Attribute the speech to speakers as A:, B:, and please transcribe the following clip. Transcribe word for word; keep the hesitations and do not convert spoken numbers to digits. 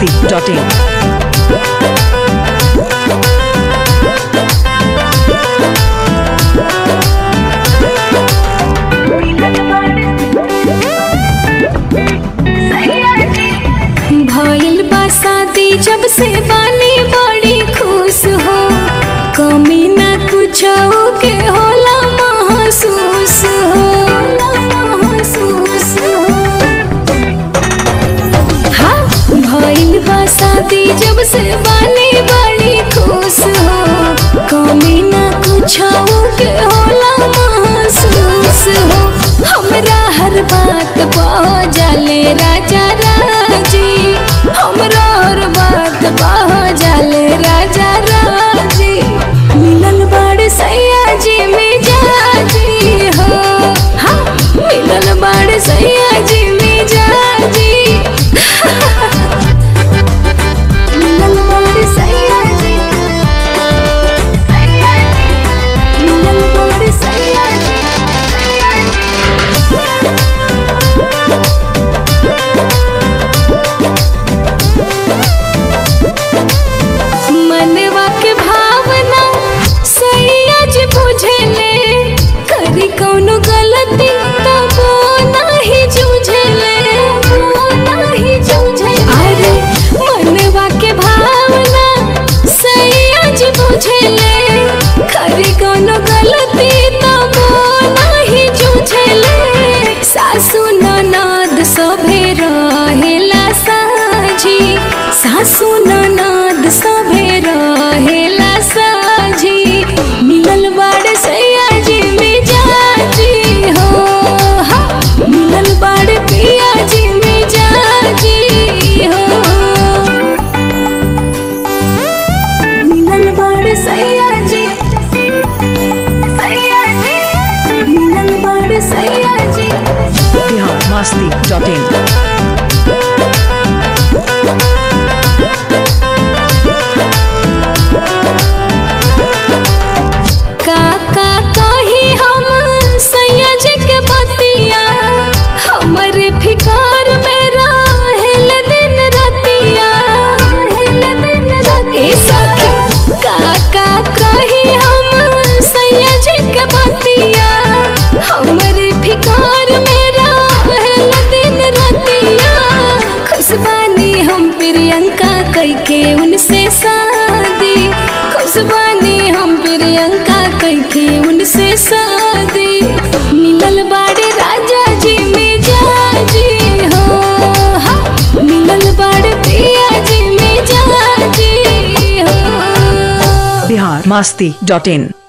A: masti dot in.
B: भइल बा शादी जब से बानी बड़ी खुश हो, कमी ना कुछ के होला महसूस हो, महसूस हो। हाँ भइल बा शादी जब से बानी बड़ी खुश हो, कमी ना कुछ के होला महसूस हो। हमरा हर बात बह जाले राजा राजी, हमरा हर बात बह जाले राजा राजी। मिलल बड़ सैया जी मिजाजी हो, हाँ मिलल बड़ सैया जी मिजाजी। मिलल बड़ सैया जी, मिलल बड़ सैया जी। मनवा के भावना सैया जी बुझेले, करी कौनो गलती तब नाही जूझेले, नाही जूझेले। अरे मनवा के भावना सैया जी बुझेले, करी कौनो गलती तब नाही जूझेले। सासु ननद सभे रहेला साझी, सासु ननद सभे रहेला साझी। मिलल बड़ सैया जी मिजाजी हो, हाँ मिलल बड़ पिया जी मिजाजी हो। मिलल बड़ सैया जी, सैया जी, मिलल बड़ सैया जी।
A: Bihar masti dot in.
B: काका कही हम सैया जी के बतिया, हमरे फिकार में रहेल दिन रतिया, रहेल दिन रतिया। काका कही हम सैया जी के बतिया, हमरे फिकार में रहेल दिन रतिया। खुशबानी हम प्रियंका कई के उनसे शादी, खुशबानी हम प्रियंका कई के उनसे शादी। मिलल बाड़े राजा जी मिजाजी हो, हाँ मिलल बाड़े पिया जी मिजाजी हो।
A: Bihar masti dot in.